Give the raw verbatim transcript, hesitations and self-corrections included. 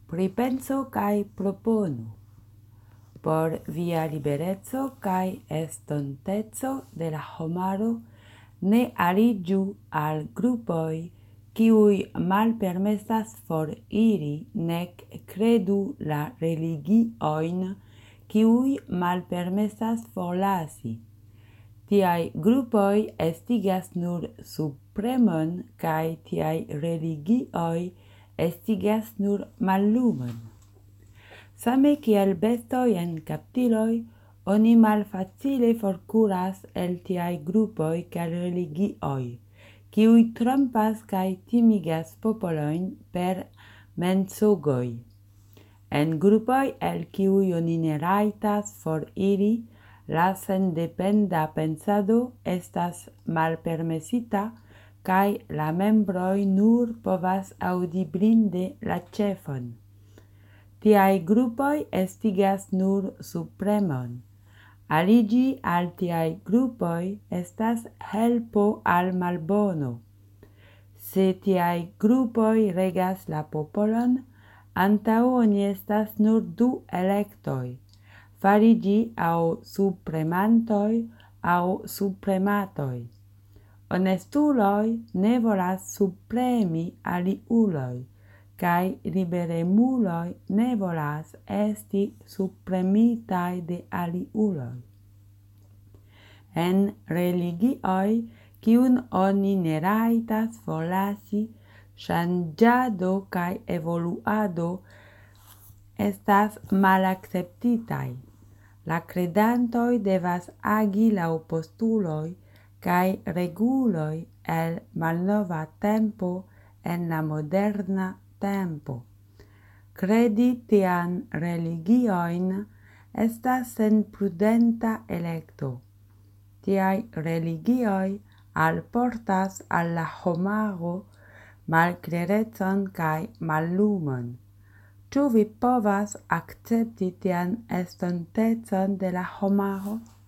pripenso kai proponu, por via liberezzo kai estontezo de la homaro ne aligiu al gruppoi kiui malpermesas for iri nec credu la religioin kiui malpermesas forlasi. Tiai gruppoi estigas nur supremon kai tiai religioi estigas nur mallumon. Same kiel bestoi en captiloi, oni malfacile forcuras el tiai gruppoi cal religioi, kiui trompas kai timigas popoloin per mensogoi. En gruppoi el kiui oni ne raitas for iri, la sendependa pensado estas malpermesita, kai la membroi nur povas audiblinde la cefon. Tiai gruppoi estigas nur supremon. Aligi al tiai gruppoi estas helpo al malbono. Se tiai gruppoi regas la popolon, antau oni estas nur du electoi, farigi au supremantoi au suprematoi. Honestuloi ne volas supremi aliuloi, kai liberemuloi ne volas esti supremitai de aliuloi. En religioi, kiun oni ne raitas forlasi, changiado kai evoluado estas malacceptitai. La credantoi devas agi laŭ postuloi kai reguloi el malnova tempo en la moderna tempo. Credi tian religioin estas sen prudenta electo. Tiai religioi alportas al la homaro malclerecon kai mallumon. Ĉu vi povas akcepti tian estontecon de la homaro?